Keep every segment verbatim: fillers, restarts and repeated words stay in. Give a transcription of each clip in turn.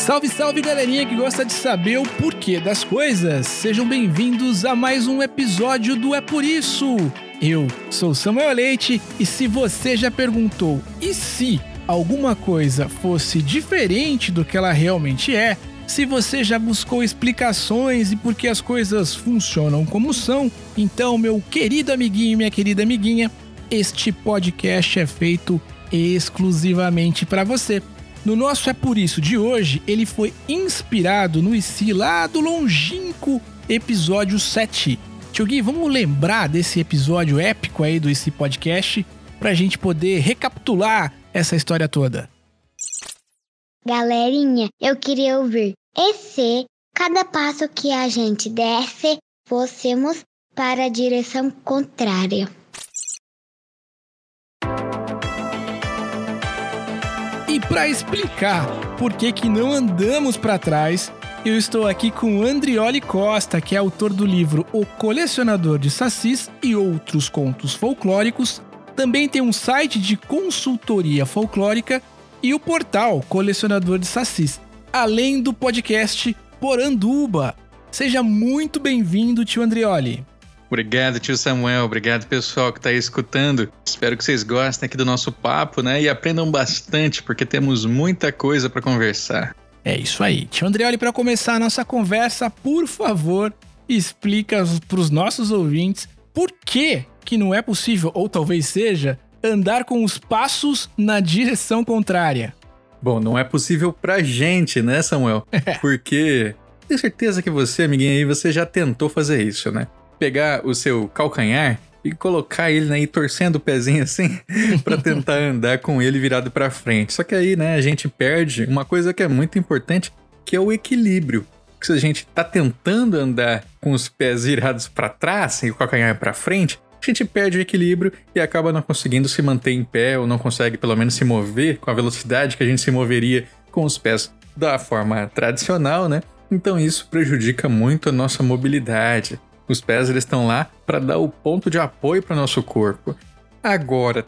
Salve, salve, galerinha que gosta de saber o porquê das coisas. Sejam bem-vindos a mais um episódio do É Por Isso. Eu sou Samuel Leite e se você já perguntou e se alguma coisa fosse diferente do que ela realmente é, se você já buscou explicações e por que as coisas funcionam como são, então, meu querido amiguinho e minha querida amiguinha, este podcast é feito exclusivamente para você. No nosso É Por Isso de hoje, ele foi inspirado no I C lá do longínquo episódio sete. Tio Gui, vamos lembrar desse episódio épico aí do I C Podcast pra gente poder recapitular essa história toda. Galerinha, eu queria ouvir. E se cada passo que a gente desse, fôssemos para a direção contrária? E para explicar por que que não andamos para trás, eu estou aqui com o Andrioli Costa, que é autor do livro O Colecionador de Sacis e Outros Contos Folclóricos. Também tem um site de consultoria folclórica e o portal Colecionador de Sacis, além do podcast Poranduba. Seja muito bem-vindo, tio Andrioli. Obrigado, tio Samuel. Obrigado, pessoal que está aí escutando. Espero que vocês gostem aqui do nosso papo, né? E aprendam bastante, porque temos muita coisa para conversar. É isso aí. Tio Andrioli, para começar a nossa conversa, por favor, explica para os nossos ouvintes por que que não é possível, ou talvez seja, andar com os passos na direção contrária. Bom, não é possível pra gente, né, Samuel? Porque tenho certeza que você, amiguinho aí, você já tentou fazer isso, né? Pegar o seu calcanhar e colocar ele aí, torcendo o pezinho assim, pra tentar andar com ele virado pra frente. Só que aí, né, a gente perde uma coisa que é muito importante, que é o equilíbrio. Porque se a gente tá tentando andar com os pés virados pra trás e o calcanhar pra frente, a gente perde o equilíbrio e acaba não conseguindo se manter em pé ou não consegue pelo menos se mover com a velocidade que a gente se moveria com os pés da forma tradicional, né? Então isso prejudica muito a nossa mobilidade. Os pés, eles estão lá para dar o ponto de apoio para o nosso corpo. Agora,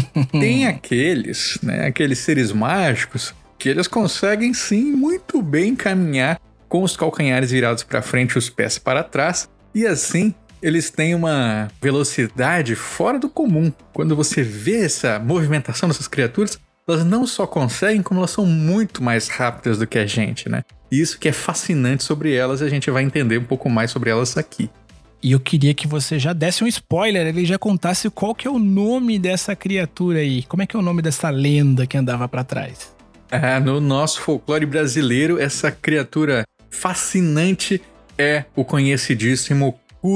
tem aqueles, né, aqueles seres mágicos que eles conseguem sim muito bem caminhar com os calcanhares virados para frente e os pés para trás, e assim eles têm uma velocidade fora do comum. Quando você vê essa movimentação dessas criaturas, elas não só conseguem, como elas são muito mais rápidas do que a gente, né? E isso que é fascinante sobre elas, e a gente vai entender um pouco mais sobre elas aqui. E eu queria que você já desse um spoiler, ele já contasse qual que é o nome dessa criatura aí. Como é que é o nome dessa lenda que andava pra trás? Ah, no nosso folclore brasileiro, essa criatura fascinante é o conhecidíssimo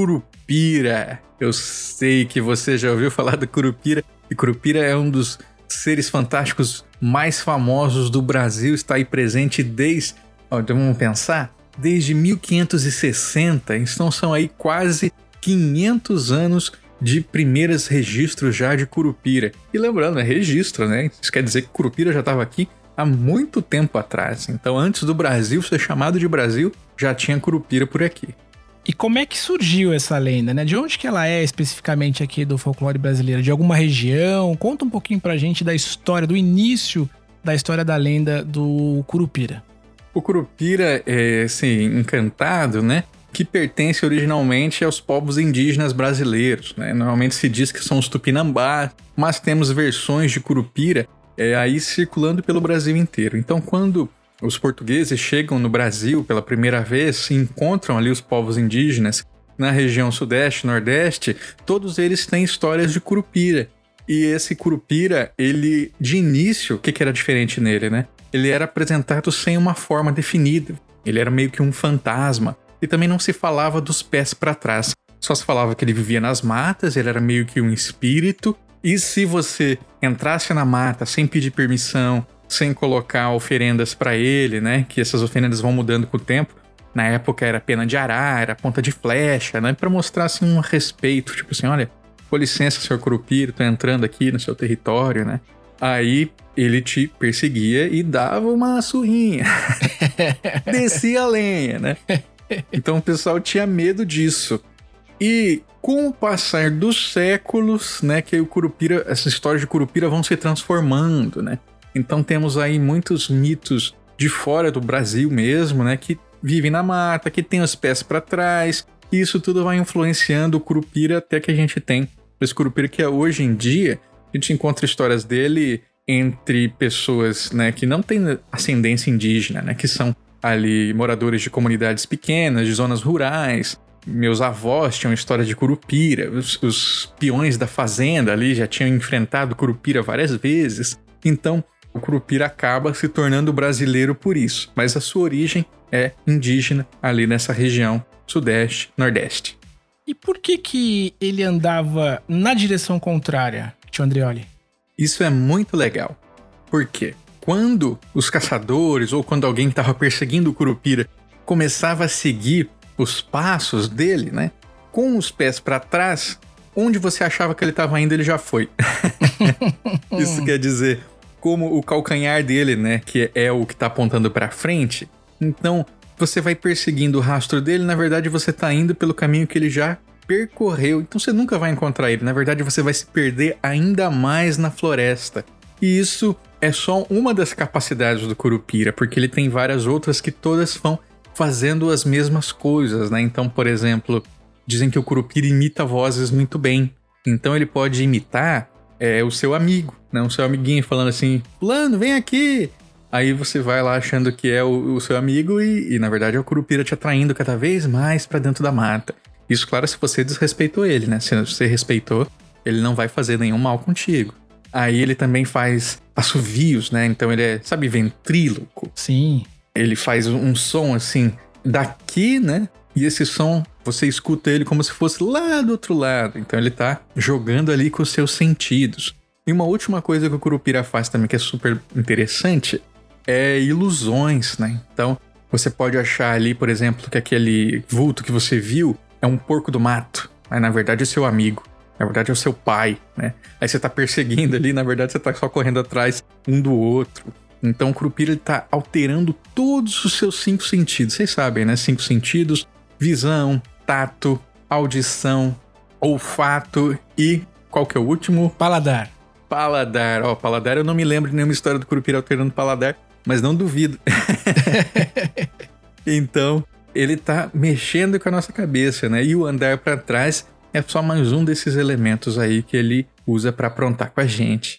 Curupira. Eu sei que você já ouviu falar do Curupira, e Curupira é um dos seres fantásticos mais famosos do Brasil, está aí presente desde, ó, então vamos pensar, desde mil quinhentos e sessenta, então são aí quase quinhentos anos de primeiros registros já de Curupira. E lembrando, é registro, né? Isso quer dizer que Curupira já estava aqui há muito tempo atrás. Então antes do Brasil ser chamado de Brasil, já tinha Curupira por aqui. E como é que surgiu essa lenda, né? De onde que ela é especificamente aqui do folclore brasileiro? De alguma região? Conta um pouquinho pra gente da história, do início da história da lenda do Curupira. O Curupira é, assim, encantado, né? Que pertence originalmente aos povos indígenas brasileiros, né? Normalmente se diz que são os Tupinambás, mas temos versões de Curupira é, aí circulando pelo Brasil inteiro. Então, quando os portugueses chegam no Brasil pela primeira vez e encontram ali os povos indígenas na região sudeste e nordeste, todos eles têm histórias de Curupira. E esse Curupira, ele, de início, o que, que era diferente nele, né? Ele era apresentado sem uma forma definida. Ele era meio que um fantasma. E também não se falava dos pés para trás. Só se falava que ele vivia nas matas, ele era meio que um espírito. E se você entrasse na mata sem pedir permissão, sem colocar oferendas para ele, né? Que essas oferendas vão mudando com o tempo. Na época era pena de arara, era ponta de flecha, né? Para mostrar assim um respeito. Tipo assim, olha, com licença, senhor Curupira, tô entrando aqui no seu território, né? Aí ele te perseguia e dava uma surrinha. Descia a lenha, né? Então o pessoal tinha medo disso. E com o passar dos séculos, né, que o Curupira, essa história de Curupira vão se transformando, né? Então temos aí muitos mitos de fora do Brasil mesmo, né? Que vivem na mata, que tem os pés para trás. E isso tudo vai influenciando o Curupira até que a gente tem esse Curupira que é, hoje em dia a gente encontra histórias dele entre pessoas, né, que não têm ascendência indígena, né, que são ali moradores de comunidades pequenas, de zonas rurais. Meus avós tinham história de Curupira, os, os peões da fazenda ali já tinham enfrentado Curupira várias vezes. Então, o Curupira acaba se tornando brasileiro por isso, mas a sua origem é indígena ali nessa região sudeste, nordeste. E por que que ele andava na direção contrária, tio Andreoli? Isso é muito legal. Por quê? Quando os caçadores ou quando alguém que estava perseguindo o Curupira começava a seguir os passos dele, né? Com os pés para trás, onde você achava que ele estava indo, ele já foi. Isso quer dizer, como o calcanhar dele, né? Que é o que está apontando para frente. Então, você vai perseguindo o rastro dele, na verdade você está indo pelo caminho que ele já percorreu. Então você nunca vai encontrar ele. Na verdade, você vai se perder ainda mais na floresta. E isso é só uma das capacidades do Curupira, porque ele tem várias outras que todas vão fazendo as mesmas coisas, né? Então, por exemplo, dizem que o Curupira imita vozes muito bem. Então ele pode imitar é, o seu amigo, né? O seu amiguinho falando assim, fulano, vem aqui! Aí você vai lá achando que é o, o seu amigo e, e, na verdade, é o Curupira te atraindo cada vez mais pra dentro da mata. Isso, claro, se você desrespeitou ele, né? Se você respeitou, ele não vai fazer nenhum mal contigo. Aí ele também faz assovios, né? Então ele é, sabe, ventríloco. Sim. Ele faz um som, assim, daqui, né? E esse som, você escuta ele como se fosse lá do outro lado. Então ele tá jogando ali com os seus sentidos. E uma última coisa que o Curupira faz também, que é super interessante, é ilusões, né? Então, você pode achar ali, por exemplo, que aquele vulto que você viu é um porco do mato, mas na verdade é seu amigo, na verdade é o seu pai, né? Aí você tá perseguindo ali, na verdade você tá só correndo atrás um do outro. Então o Curupira ele tá alterando todos os seus cinco sentidos, vocês sabem, né? Cinco sentidos, visão, tato, audição, olfato e qual que é o último? Paladar. Paladar, ó, paladar eu não me lembro de nenhuma história do Curupira alterando paladar, mas não duvido. Então, ele tá mexendo com a nossa cabeça, né? E o andar pra trás é só mais um desses elementos aí que ele usa pra aprontar com a gente.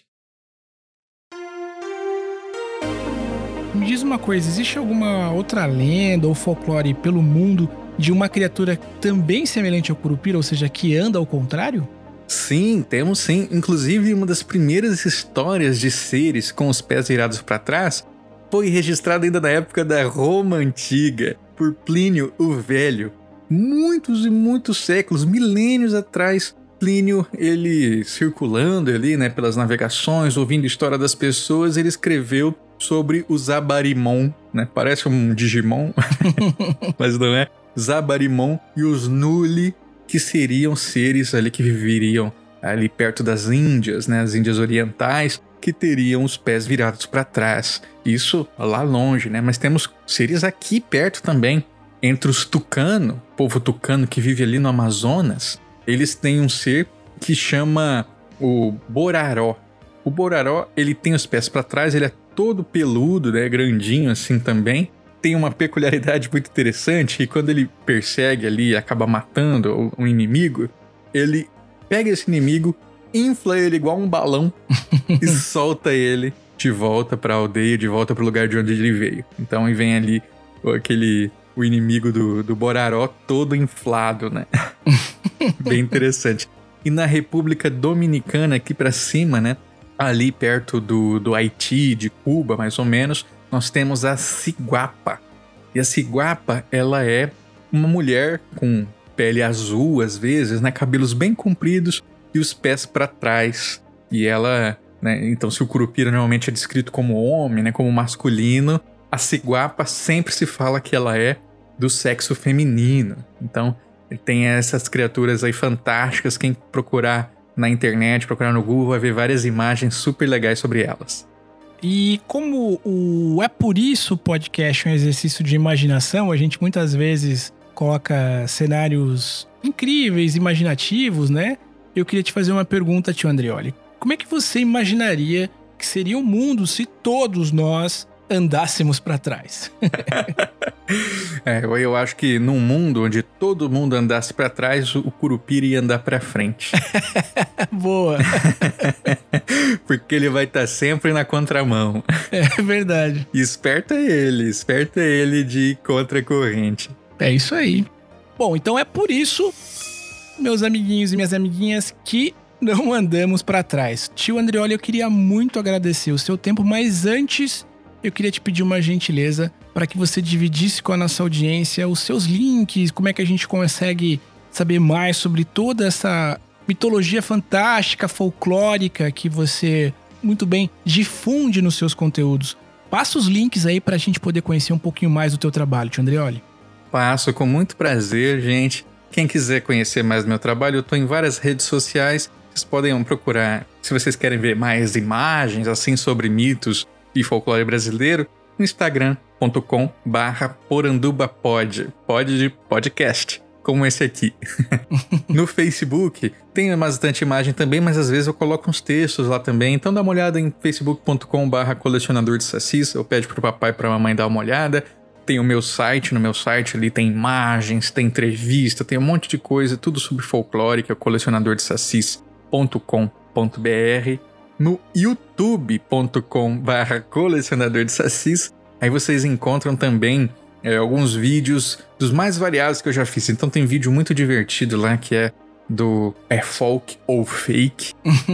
Me diz uma coisa, existe alguma outra lenda ou folclore pelo mundo de uma criatura também semelhante ao Curupira, ou seja, que anda ao contrário? Sim, temos sim. Inclusive, uma das primeiras histórias de seres com os pés virados para trás foi registrada ainda na época da Roma Antiga, por Plínio o Velho. Muitos e muitos séculos, milênios atrás, Plínio, ele circulando ali, né, pelas navegações, ouvindo a história das pessoas, ele escreveu sobre o Zabarimon, né? Parece um Digimon, mas não é. Zabarimon e os Nuli, que seriam seres ali que viveriam ali perto das Índias, né, as Índias Orientais, que teriam os pés virados para trás. Isso lá longe, né? Mas temos seres aqui perto também. Entre os tucano, povo tucano que vive ali no Amazonas, eles têm um ser que chama o Boraró. O Boraró, ele tem os pés para trás, ele é todo peludo, né, grandinho assim também. Tem uma peculiaridade muito interessante, e quando ele persegue ali e acaba matando um inimigo, ele pega esse inimigo, infla ele igual um balão e solta ele de volta para a aldeia, de volta para o lugar de onde ele veio. Então, e vem ali aquele, o inimigo do, do Boraró todo inflado, né? Bem interessante. E na República Dominicana, aqui para cima, né? Ali perto do, do Haiti, de Cuba, mais ou menos, nós temos a ciguapa. E a ciguapa, ela é uma mulher com pele azul, às vezes, né? Cabelos bem compridos e os pés para trás. E ela, né? Então, se o Curupira normalmente é descrito como homem, né? Como masculino, a ciguapa sempre se fala que ela é do sexo feminino. Então, tem essas criaturas aí fantásticas. Quem procurar na internet, procurar no Google, vai ver várias imagens super legais sobre elas. E como o É Por Isso podcast é um exercício de imaginação, a gente muitas vezes coloca cenários incríveis, imaginativos, né? Eu queria te fazer uma pergunta, tio Andreoli. Como é que você imaginaria que seria o mundo se todos nós andássemos para trás. É, eu acho que num mundo onde todo mundo andasse para trás, o Curupira ia andar para frente. Boa. Porque ele vai estar tá sempre na contramão. É verdade. E esperto é ele, esperto é ele de ir contra a corrente. É isso aí. Bom, então é por isso, meus amiguinhos e minhas amiguinhas, que não andamos para trás. Tio Andreoli, eu queria muito agradecer o seu tempo, mas antes eu queria te pedir uma gentileza para que você dividisse com a nossa audiência os seus links, como é que a gente consegue saber mais sobre toda essa mitologia fantástica, folclórica que você muito bem difunde nos seus conteúdos. Passa os links aí para a gente poder conhecer um pouquinho mais do teu trabalho, tio Andreoli. Passo com muito prazer, gente. Quem quiser conhecer mais do meu trabalho, eu estou em várias redes sociais. Vocês podem procurar, se vocês querem ver mais imagens assim sobre mitos e folclore brasileiro, no instagram ponto com barra porandubapod, pod de podcast, como esse aqui. No Facebook tem bastante imagem também, mas às vezes eu coloco uns textos lá também, então dá uma olhada em facebook ponto com barra colecionador de sacis, eu peço pro papai e pra mamãe dar uma olhada. Tem o meu site, no meu site ali tem imagens, tem entrevista, tem um monte de coisa, tudo sobre folclore, que é o colecionador de sacis ponto com ponto br. No youtube ponto com barra colecionador de sacis, aí vocês encontram também é, alguns vídeos dos mais variados que eu já fiz. Então tem vídeo muito divertido lá que é do É Folk ou Fake.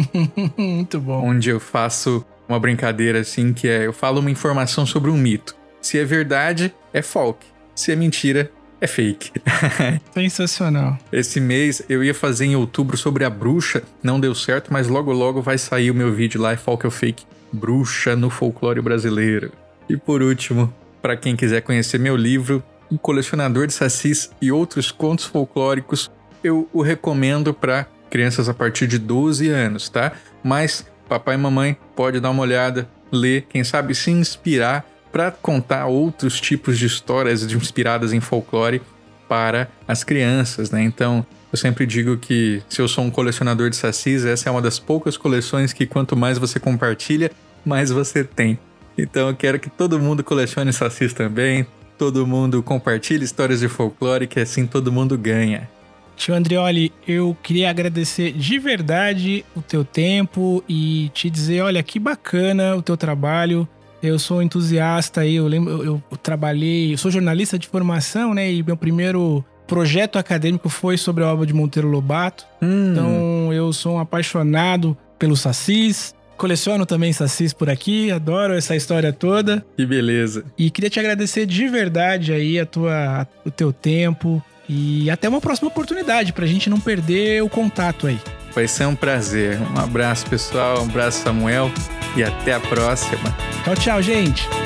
Muito bom. Onde eu faço uma brincadeira assim, que é, eu falo uma informação sobre um mito. Se é verdade, é folk. Se é mentira, é fake. Sensacional. Esse mês eu ia fazer em outubro sobre a bruxa, não deu certo, mas logo logo vai sair o meu vídeo lá, é folk ou fake, bruxa no folclore brasileiro. E por último, para quem quiser conhecer meu livro, O Colecionador de Sacis e Outros Contos Folclóricos, eu o recomendo para crianças a partir de doze anos, tá? Mas papai e mamãe pode dar uma olhada, ler, quem sabe se inspirar para contar outros tipos de histórias inspiradas em folclore para as crianças, né? Então, eu sempre digo que se eu sou um colecionador de sacis, essa é uma das poucas coleções que quanto mais você compartilha, mais você tem. Então, eu quero que todo mundo colecione sacis também, todo mundo compartilhe histórias de folclore, que assim todo mundo ganha. Tio Andreoli, eu queria agradecer de verdade o teu tempo e te dizer, olha, que bacana o teu trabalho. Eu sou entusiasta aí, eu lembro, eu, eu trabalhei, eu sou jornalista de formação, né? E meu primeiro projeto acadêmico foi sobre a obra de Monteiro Lobato. Hum. Então eu sou um apaixonado pelo sacis, coleciono também sacis por aqui, adoro essa história toda. Que beleza. E queria te agradecer de verdade aí a tua, o teu tempo e até uma próxima oportunidade pra gente não perder o contato aí. Vai ser um prazer. Um abraço, pessoal, um abraço, Samuel, e até a próxima. Tchau, tchau, gente.